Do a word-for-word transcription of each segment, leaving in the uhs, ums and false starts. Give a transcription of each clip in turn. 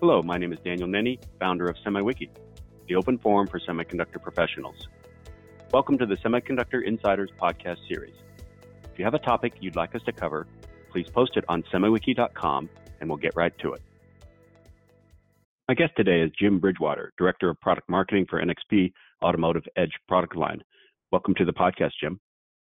Hello, my name is Daniel Nenny, founder of SemiWiki, the open forum for semiconductor professionals. Welcome to the Semiconductor Insiders podcast series. If you have a topic you'd like us to cover, please post it on semiwiki dot com and we'll get right to it. My guest today is Jim Bridgewater, Director of Product Marketing for N X P Automotive Edge product line. Welcome to the podcast, Jim.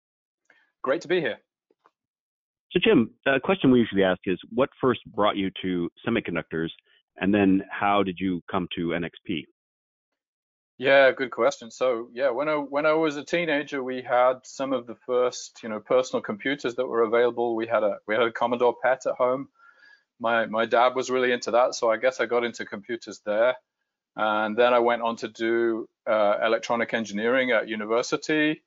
Great to be here. So Jim, a question we usually ask is, what first brought you to semiconductors, and then how did you come to N X P? Yeah, good question. So yeah, when I when I was a teenager, we had some of the first, you know, personal computers that were available. We had a we had a Commodore P E T at home. My my dad was really into that, so I guess I got into computers there. And then I went on to do uh, electronic engineering at university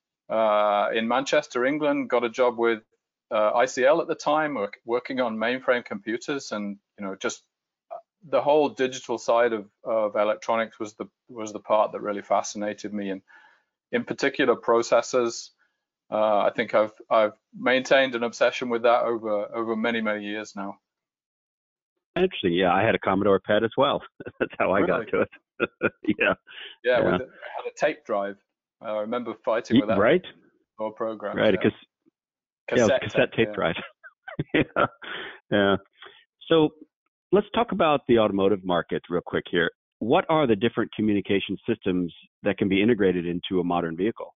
uh, in Manchester, England. Got a job with uh, I C L at the time, work, working on mainframe computers, and you know, just the whole digital side of, of electronics was the was the part that really fascinated me, and in particular processors. Uh, I think I've I've maintained an obsession with that over over many many years now. Interesting. Yeah, I had a Commodore P E T as well. That's how I Really? got to it. yeah. Yeah, yeah. With, I had a tape drive. I remember fighting with that. Right. Whole program. Right. Yeah. Cassette, yeah, it was cassette tape, tape drive. yeah. Yeah. So let's talk about the automotive market real quick here. What are the different communication systems that can be integrated into a modern vehicle?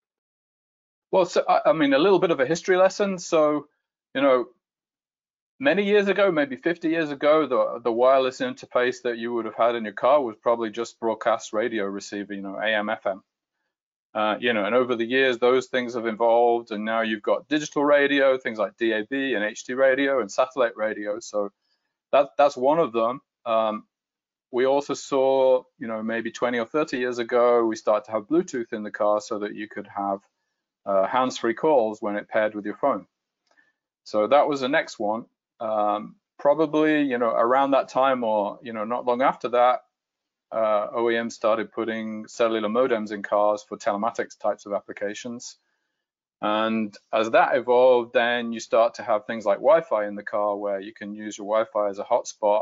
Well, so I, I mean, a little bit of a history lesson. So, you know, many years ago, maybe fifty years ago, the the wireless interface that you would have had in your car was probably just broadcast radio receiver, you know, A M, F M. Uh, you know, and over the years, those things have evolved, and now you've got digital radio, things like D A B and H D radio and satellite radio. So that that's one of them. Um, we also saw, you know, maybe twenty or thirty years ago, we started to have Bluetooth in the car so that you could have uh, hands-free calls when it paired with your phone. So that was the next one. Um, probably, you know, around that time, or you know, not long after that, uh, O E M started putting cellular modems in cars for telematics types of applications. And as that evolved, then you start to have things like Wi-Fi in the car, where you can use your Wi-Fi as a hotspot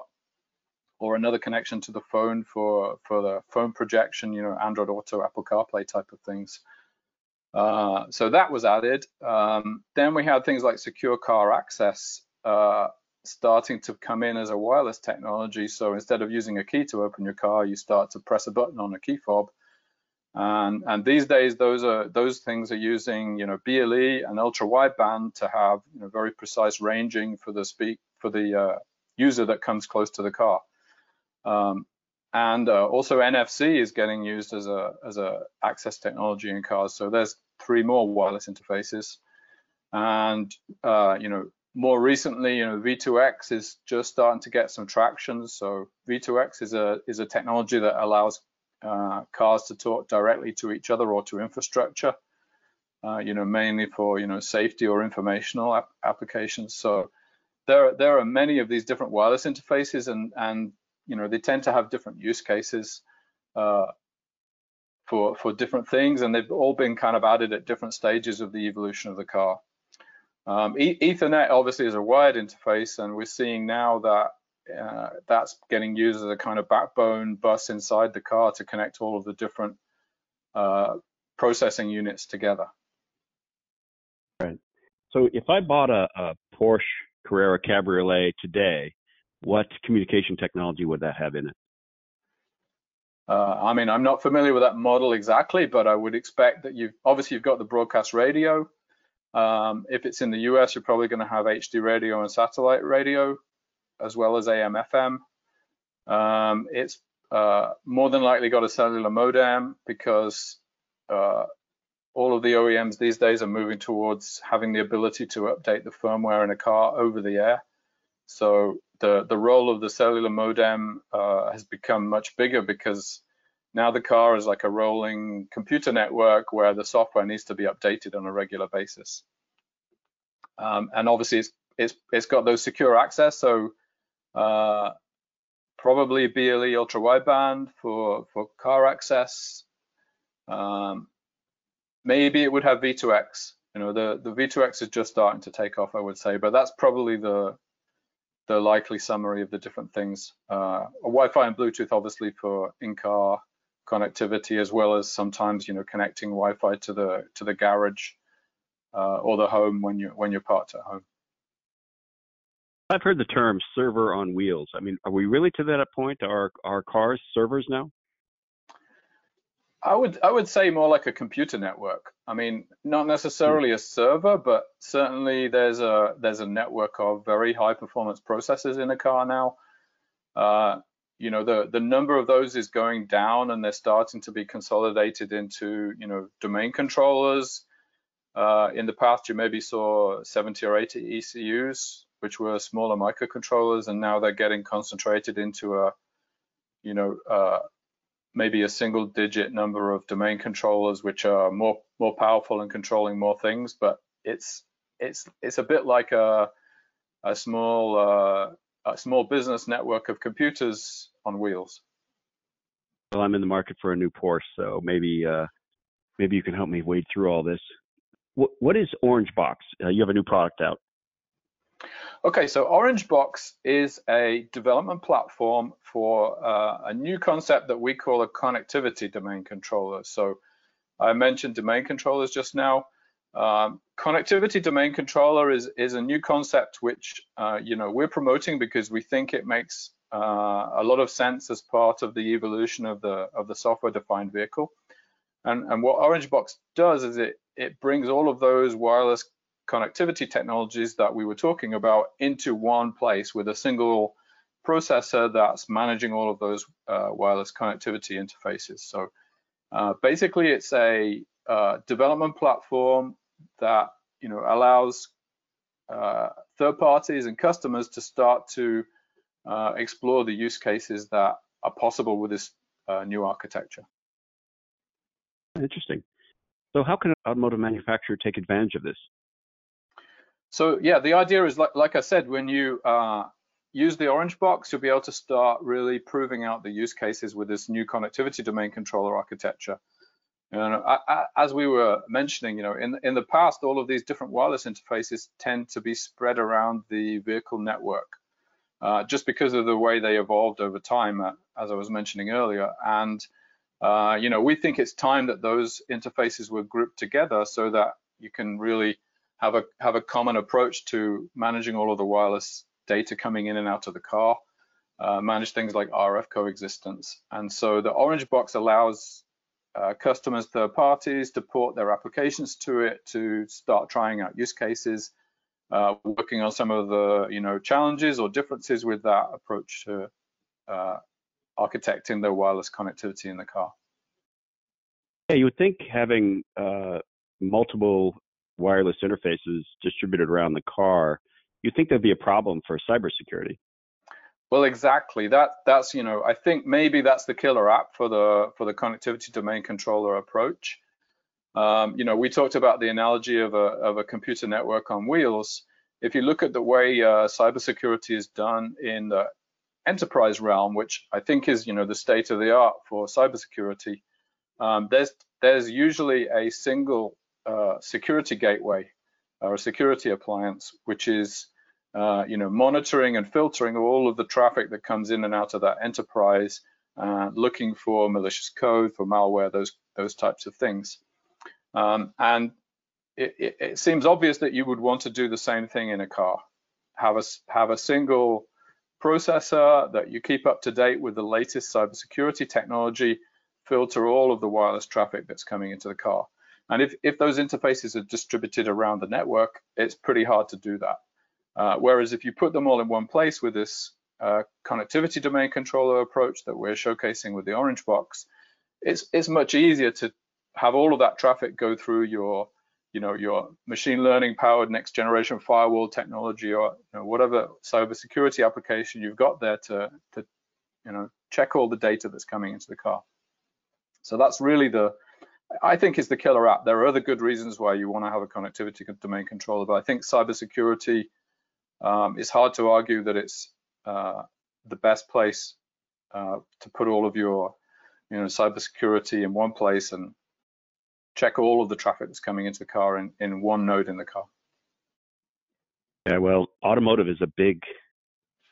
or another connection to the phone for for the phone projection, you know, Android Auto, Apple CarPlay type of things. Uh, so that was added. Um, then we had things like secure car access uh, starting to come in as a wireless technology. So instead of using a key to open your car, you start to press a button on a key fob. And, and these days, those are those things are using, you know, B L E and ultra wideband to have, you know, very precise ranging for the speak for the uh, user that comes close to the car. Um, and uh, also N F C is getting used as a as a access technology in cars. So there's three more wireless interfaces, and uh, you know, more recently, you know, V two X is just starting to get some traction. So V two X is a is a technology that allows uh, cars to talk directly to each other or to infrastructure. Uh, you know, mainly for you know safety or informational ap applications. So there there are many of these different wireless interfaces, and and you know they tend to have different use cases uh, for for different things, and they've all been kind of added at different stages of the evolution of the car. Um, e Ethernet obviously is a wired interface, and we're seeing now that uh, that's getting used as a kind of backbone bus inside the car to connect all of the different uh, processing units together. Right. So if I bought a, a Porsche Carrera Cabriolet today, what communication technology would that have in it? Uh, I mean, I'm not familiar with that model exactly, but I would expect that you've obviously you've got the broadcast radio. Um, if it's in the U S, you're probably going to have H D radio and satellite radio, as well as A M, F M. Um, it's uh, more than likely got a cellular modem, because uh, all of the O E Ms these days are moving towards having the ability to update the firmware in a car over the air. So the the role of the cellular modem uh, has become much bigger, because now the car is like a rolling computer network where the software needs to be updated on a regular basis. Um, and obviously it's, it's it's got those secure access, so uh, probably B L E ultra wideband for for car access. Um, maybe it would have V two X. You know, the the V two X is just starting to take off, I would say, but that's probably the the likely summary of the different things. Uh, Wi-Fi and Bluetooth, obviously, for in-car connectivity, as well as sometimes, you know, connecting Wi-Fi to the to the garage uh, or the home when you when you're parked at home. I've heard the term server on wheels. I mean, are we really to that point? Are are cars servers now? I would I would say more like a computer network. I mean, not necessarily a server, but certainly there's a there's a network of very high performance processors in a car now. Uh, you know, the the number of those is going down, and they're starting to be consolidated into, you know, domain controllers. Uh, in the past, you maybe saw seventy or eighty E C Us, which were smaller microcontrollers, and now they're getting concentrated into a, you know, uh, maybe a single digit number of domain controllers, which are more more powerful and controlling more things. But it's it's it's a bit like a a small uh, a small business network of computers on wheels. Well, I'm in the market for a new Porsche, so maybe uh, maybe you can help me wade through all this. What what is Orangebox? Uh, you have a new product out. Okay, so Orangebox is a development platform for uh, a new concept that we call a connectivity domain controller. So I mentioned domain controllers just now. Um, connectivity domain controller is is a new concept which uh, you know, we're promoting because we think it makes uh, a lot of sense as part of the evolution of the of the software-defined vehicle. And and what Orangebox does is it it brings all of those wireless connectivity technologies that we were talking about into one place with a single processor that's managing all of those uh, wireless connectivity interfaces. So uh, basically, it's a uh, development platform that, you know, allows uh, third parties and customers to start to uh, explore the use cases that are possible with this uh, new architecture. Interesting. So how can an automotive manufacturer take advantage of this? So yeah, the idea is, like, like I said, when you uh, use the Orangebox, you'll be able to start really proving out the use cases with this new connectivity domain controller architecture. And I, I, as we were mentioning, you know, in in the past, all of these different wireless interfaces tend to be spread around the vehicle network, uh, just because of the way they evolved over time, uh, as I was mentioning earlier. And uh, you know, we think it's time that those interfaces were grouped together so that you can really have a have a common approach to managing all of the wireless data coming in and out of the car, uh, manage things like R F coexistence. And so the Orangebox allows uh, customers, third parties, to port their applications to it, to start trying out use cases, uh, working on some of the, you know, challenges or differences with that approach to uh, architecting the wireless connectivity in the car. Yeah, you would think having uh, multiple wireless interfaces distributed around the car, you think there'd be a problem for cybersecurity. Well, exactly. That that's you know, I think maybe that's the killer app for the for the connectivity domain controller approach. Um, you know, we talked about the analogy of a of a computer network on wheels. If you look at the way uh, cybersecurity is done in the enterprise realm, which I think is, you know, the state of the art for cybersecurity, um, there's there's usually a single uh, security gateway or a security appliance, which is uh, you know, monitoring and filtering all of the traffic that comes in and out of that enterprise, uh, looking for malicious code, for malware, those those types of things. Um, and it, it, it seems obvious that you would want to do the same thing in a car. Have a have a single processor that you keep up to date with the latest cybersecurity technology, filter all of the wireless traffic that's coming into the car. And if, if those interfaces are distributed around the network, it's pretty hard to do that. Uh, whereas if you put them all in one place with this uh, connectivity domain controller approach that we're showcasing with the Orangebox, it's it's much easier to have all of that traffic go through your, you know, your machine learning powered next generation firewall technology, or, you know, whatever cybersecurity application you've got there to, to, you know, check all the data that's coming into the car. So that's really the, I think, is the killer app. There are other good reasons why you want to have a connectivity domain controller, but I think cybersecurity, um, it's hard to argue that it's uh, the best place uh, to put all of your, you know, cybersecurity in one place and check all of the traffic that's coming into the car in, in one node in the car. Yeah, well, automotive is a big,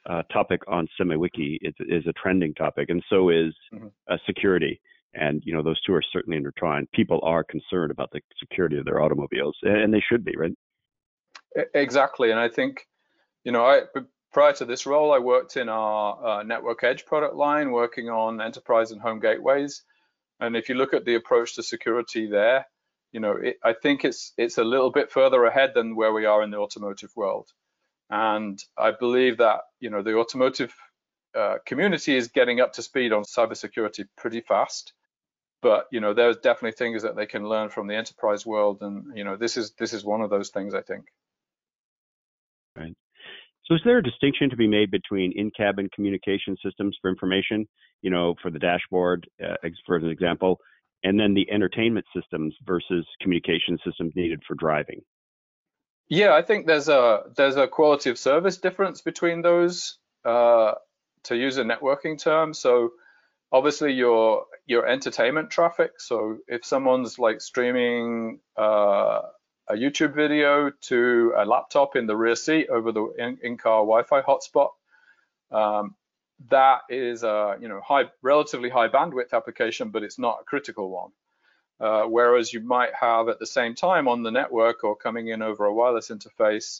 uh, topic on SemiWiki is, is a trending topic, and so is mm-hmm. uh, security. And, you know, those two are certainly intertwined. People are concerned about the security of their automobiles, and they should be, right? Exactly. And I think, you know, I prior to this role, I worked in our uh, Network Edge product line, working on enterprise and home gateways. And if you look at the approach to security there, you know, it, I think it's it's a little bit further ahead than where we are in the automotive world. And I believe that, you know, the automotive uh, community is getting up to speed on cybersecurity pretty fast. But, you know, there's definitely things that they can learn from the enterprise world. And, you know, this is this is one of those things, I think. Right. So is there a distinction to be made between in-cabin communication systems for information, you know, for the dashboard, uh, for an example, and then the entertainment systems versus communication systems needed for driving? Yeah, I think there's a there's a quality of service difference between those, uh, to use a networking term. So obviously your your entertainment traffic. So if someone's like streaming uh, a YouTube video to a laptop in the rear seat over the in, in-car Wi-Fi hotspot, um, that is a you know high, relatively high bandwidth application, but it's not a critical one. Uh, whereas you might have at the same time on the network or coming in over a wireless interface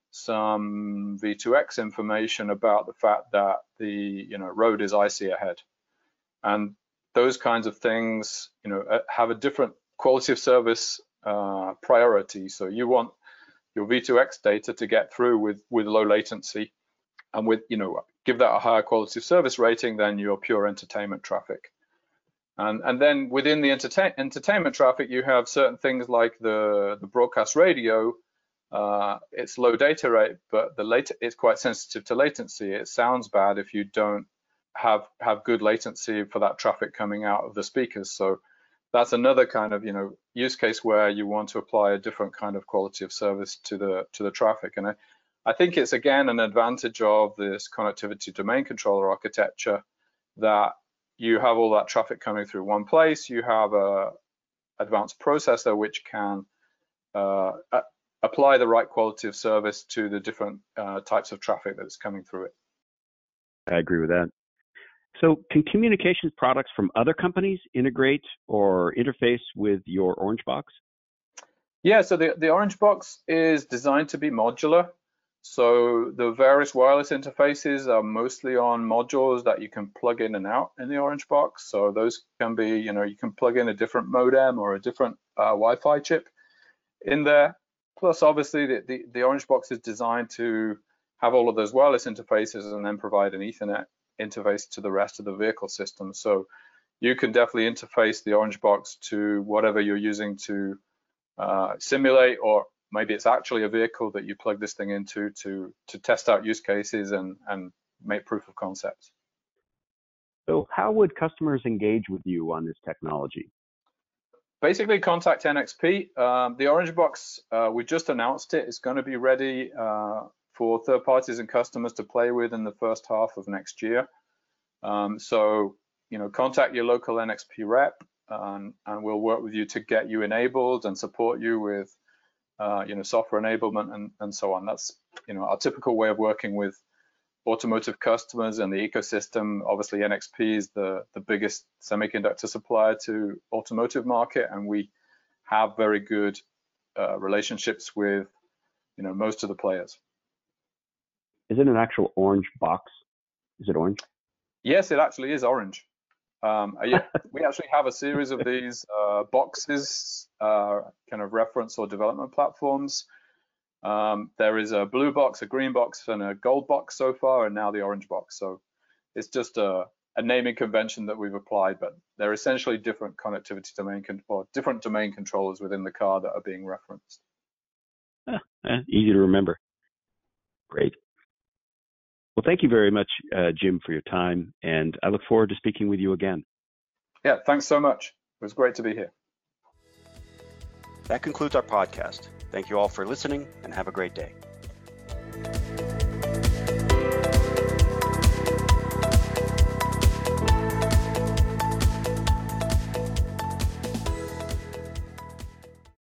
some V two X information about the fact that the you know road is icy ahead, and those kinds of things you know have a different quality of service uh, priority. So you want your V two X data to get through with with low latency, and with you know give that a higher quality of service rating than your pure entertainment traffic. And, and then within the entertain, entertainment traffic, you have certain things like the, the broadcast radio. Uh, it's low data rate, but the late, it's quite sensitive to latency. It sounds bad if you don't have have good latency for that traffic coming out of the speakers. So that's another kind of you know use case where you want to apply a different kind of quality of service to the to the traffic. And I, I think it's again an advantage of this connectivity domain controller architecture that you have all that traffic coming through one place. You have a advanced processor which can uh, apply the right quality of service to the different uh, types of traffic that's coming through it. I agree with that. So can communications products from other companies integrate or interface with your Orange Box? Yeah, so the, the Orange Box is designed to be modular. So the various wireless interfaces are mostly on modules that you can plug in and out in the Orange Box. So those can be, you know, you can plug in a different modem or a different uh, Wi-Fi chip in there. Plus, obviously, the, the, the Orange Box is designed to have all of those wireless interfaces and then provide an Ethernet interface to the rest of the vehicle system. So you can definitely interface the Orange Box to whatever you're using to uh, simulate, or maybe it's actually a vehicle that you plug this thing into to to test out use cases and and make proof of concepts. So how would customers engage with you on this technology? Basically, contact N X P. Um, the Orange Box, uh, we just announced it. It's going to be ready uh, for third parties and customers to play with in the first half of next year. Um, so, you know, contact your local N X P rep, um, and we'll work with you to get you enabled and support you with Uh, you know, software enablement and, and so on. That's, you know, our typical way of working with automotive customers and the ecosystem. Obviously, N X P is the, the biggest semiconductor supplier to automotive market, and we have very good uh, relationships with, you know, most of the players. Is it an actual Orange Box? Is it orange? Yes, it actually is orange. Um, we actually have a series of these uh, boxes, uh, kind of reference or development platforms. Um, there is a blue box, a green box, and a gold box so far, and now the orange box. So it's just a, a naming convention that we've applied, but they're essentially different connectivity domain con or different domain controllers within the car that are being referenced. Ah, eh, easy to remember. Great. Well, thank you very much, uh, Jim, for your time, and I look forward to speaking with you again. Yeah, thanks so much. It was great to be here. That concludes our podcast. Thank you all for listening, and have a great day.